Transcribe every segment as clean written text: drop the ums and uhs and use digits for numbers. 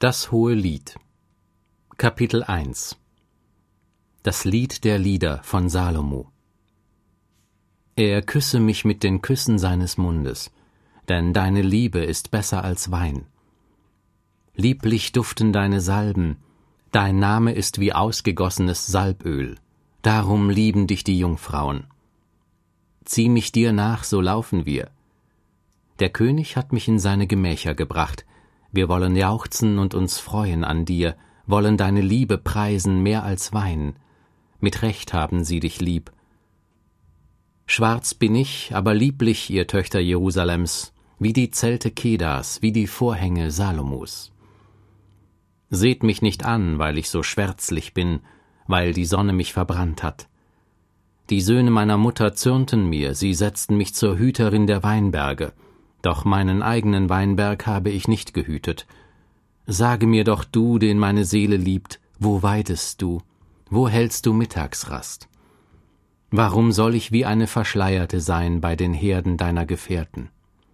Das hohe Lied. Kapitel 1. Das Lied der Lieder von Salomo. Er küsse mich mit den Küssen seines Mundes, denn deine Liebe ist besser als Wein. Lieblich duften deine Salben, dein Name ist wie ausgegossenes Salböl, darum lieben dich die Jungfrauen. Zieh mich dir nach, so laufen wir. Der König hat mich in seine Gemächer gebracht, wir wollen jauchzen und uns freuen an dir, wollen deine Liebe preisen mehr als Wein. Mit Recht haben sie dich lieb. Schwarz bin ich, aber lieblich, ihr Töchter Jerusalems, wie die Zelte Kedars, wie die Vorhänge Salomos. Seht mich nicht an, weil ich so schwärzlich bin, weil die Sonne mich verbrannt hat. Die Söhne meiner Mutter zürnten mir, sie setzten mich zur Hüterin der Weinberge, doch meinen eigenen Weinberg habe ich nicht gehütet. Sage mir doch du, den meine Seele liebt, wo weidest du? Wo hältst du Mittagsrast? Warum soll ich wie eine Verschleierte sein bei den Herden deiner Gefährten?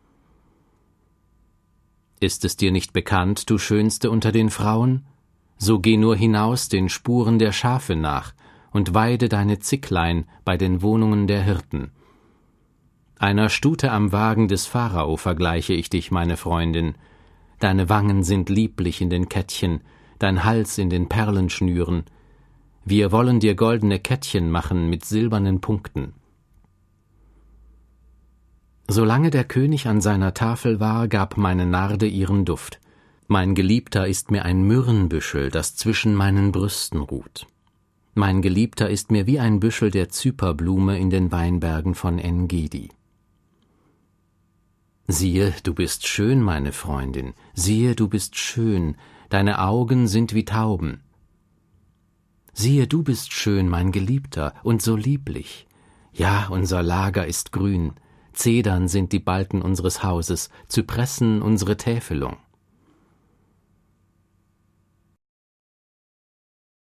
Ist es dir nicht bekannt, du Schönste unter den Frauen? So geh nur hinaus den Spuren der Schafe nach und weide deine Zicklein bei den Wohnungen der Hirten. Einer Stute am Wagen des Pharao vergleiche ich dich, meine Freundin. Deine Wangen sind lieblich in den Kettchen, dein Hals in den Perlenschnüren. Wir wollen dir goldene Kettchen machen mit silbernen Punkten. Solange der König an seiner Tafel war, gab meine Narde ihren Duft. Mein Geliebter ist mir ein Myrrhenbüschel, das zwischen meinen Brüsten ruht. Mein Geliebter ist mir wie ein Büschel der Zyperblume in den Weinbergen von En-Gedi. Siehe, du bist schön, meine Freundin, siehe, du bist schön, deine Augen sind wie Tauben. Siehe, du bist schön, mein Geliebter, und so lieblich. Ja, unser Lager ist grün, Zedern sind die Balken unseres Hauses, Zypressen unsere Täfelung.